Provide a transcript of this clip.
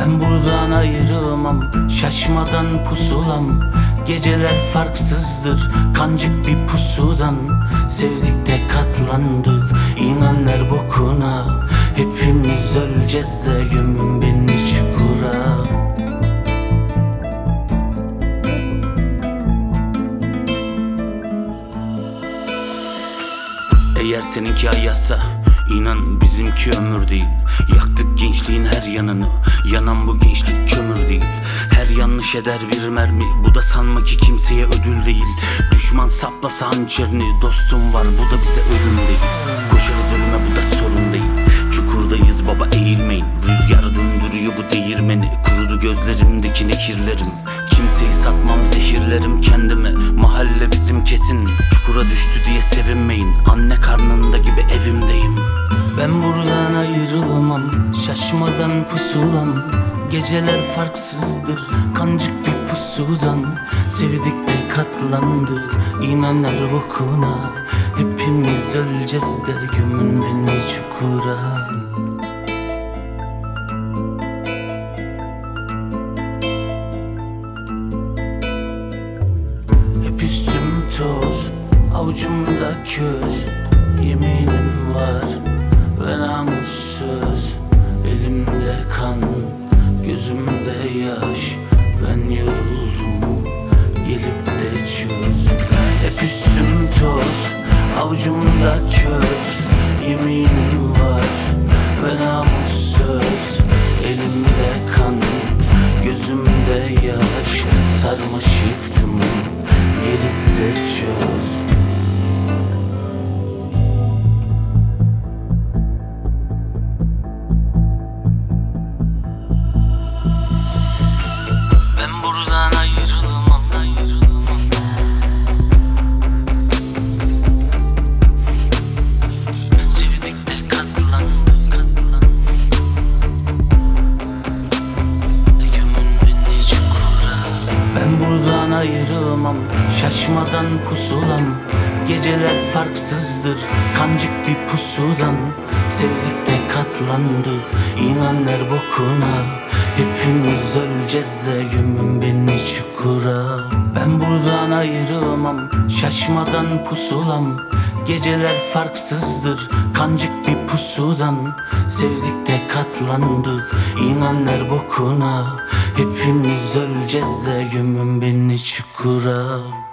Ben buradan ayrılmam, şaşmadan pusulam. Geceler farksızdır, kancık bir pusudan. Sevdik de katlandık, inanlar bokuna. Hepimiz öleceğiz de gömün beni çukura. Eğer seninki ayazsa İnan bizimki ömür değil. Yaktık gençliğin her yanını, yanan bu gençlik kömür değil. Her yanlış eder bir mermi, bu da sanma ki kimseye ödül değil. Düşman saplasa hançerini, dostum var bu da bize ölüm değil. Koşarız ölüme bu da sorun değil. Çukurdayız baba eğilmeyin. Rüzgar döndürüyor bu değirmeni. Kurudu gözlerimdeki nekirlerim. Kimseyi satmam zehirlerim kendime. Mahalle bizim kesin. Çukura düştü diye sevinmeyin. Anne karnında gibi evimdeyim. Ben buradan ayrılmam, şaşmadan pusulam. Geceler farksızdır, kancık bir pusudan. Sevdik de katlandık, inanlar bokuna. Hepimiz öleceğiz de gömün beni çukura. Hep üstüm toz, avucumda köz. Yeminim var ve namussuz. Elimde kan, gözümde yaş. Ben yoruldum, gelip de çöz. Hep üstüm toz, avucumda köz. Yeminim var ve namussuz. Elimde kan, gözümde yaş. Sarmaşıktım, gelip de çöz. Ben buradan ayrılmam, sevdik de katlandık, gömün beni çukura. Ben buradan ayrılmam, şaşmadan pusulam. Geceler farksızdır, kancık bir pusudan. Sevdik de katlandık, inanlar bokuna. Hepimiz öleceğiz de gömün beni çukura. Ben buradan ayrılmam, şaşmadan pusulam. Geceler farksızdır, kancık bir pusudan. Sevdik de katlandık, inanlar bokuna. Hepimiz öleceğiz de gömün beni çukura.